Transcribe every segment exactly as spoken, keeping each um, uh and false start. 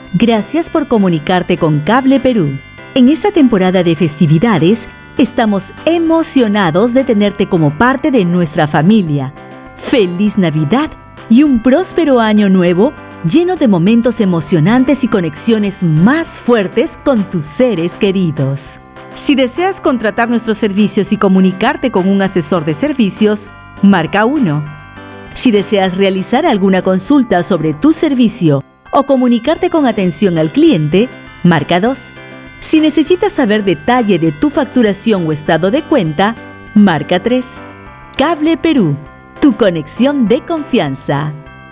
Gracias por comunicarte con Cable Perú. En esta temporada de festividades, estamos emocionados de tenerte como parte de nuestra familia. ¡Feliz Navidad y un próspero año nuevo lleno de momentos emocionantes y conexiones más fuertes con tus seres queridos! Si deseas contratar nuestros servicios y comunicarte con un asesor de servicios, marca uno. Si deseas realizar alguna consulta sobre tu servicio o comunicarte con atención al cliente, marca dos. Si necesitas saber detalle de tu facturación o estado de cuenta, marca tres. Cable Perú, tu conexión de confianza.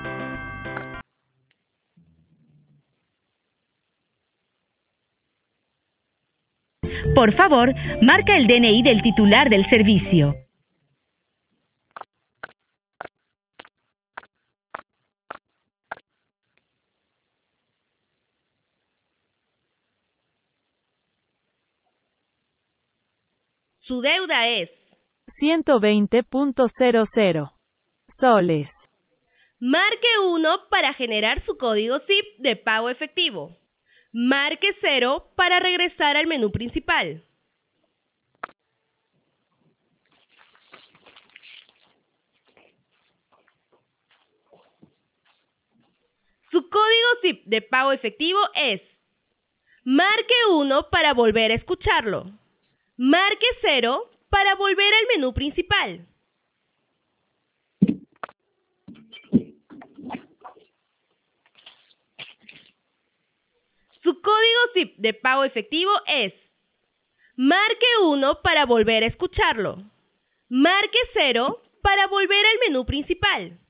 Por favor, marca el D N I del titular del servicio. Su deuda es ciento veinte punto cero cero soles. Marque uno para generar su código S I P de pago efectivo. Marque cero para regresar al menú principal. Su código S I P de pago efectivo es. Marque uno para volver a escucharlo. Marque cero para volver al menú principal. Su código S I P de pago efectivo es. Marque uno para volver a escucharlo. Marque cero para volver al menú principal.